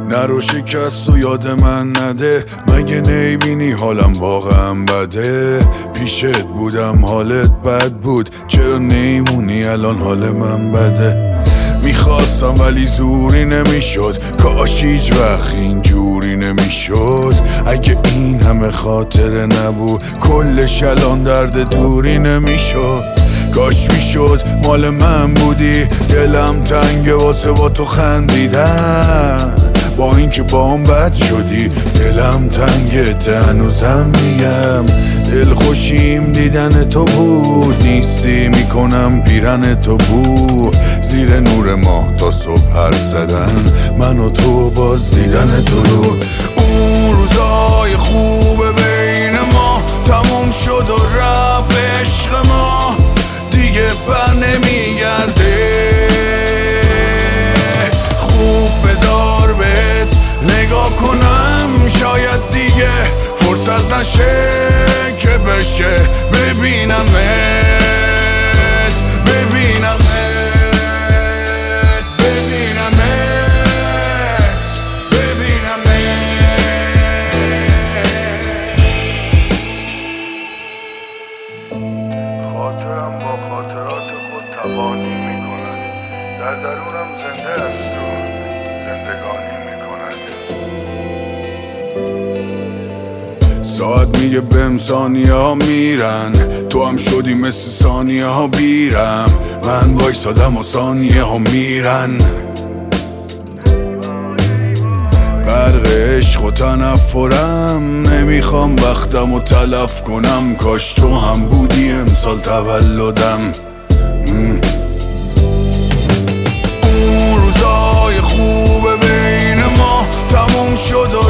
نرو شکست و یاد من نده، مگه نیبینی حالم واقعا بده؟ پیشت بودم حالت بد بود، چرا نیمونی الان حال من بده؟ میخواستم ولی زوری نمیشد، کاش هیچ وقت اینجوری نمیشد. اگه این همه خاطره نبود کلش الان درد دوری نمیشد. کاش میشد مال من بودی، دلم تنگه واسه با تو خندیدن. با اینکه بام بد شدی دلم تنگه، هنوزم میگم دل خوشیم دیدن تو بود. نیستی میکنم پیرن تو بود، زیر نور ماه تا صبح حرف زدن، من و تو باز دیدن تو رو. اون روزای خوب بین ما تموم شد و رفت عشق ما، دیگه بر نمیگرده. خوب بذار بهت نگاه کنم، شاید دیگه فرصت نشه که بشه ببینمت، ببینمت، ببینمت، ببینمت. خاطرم با خاطرات خود تبانی میکند، در درونم زنده است و زندگانی میکند. ساعت میگه بهم ثانیه ها میرن، تو هم شدی مثل ثانیه ها بیرم. من وایسادم و ثانیه ها میرن، غرق عشق و تنفرم. نمیخوام وقتم و تلف کنم، کاش تو هم بودی امسال تولدم. اون روزای خوب بین ما تموم شد و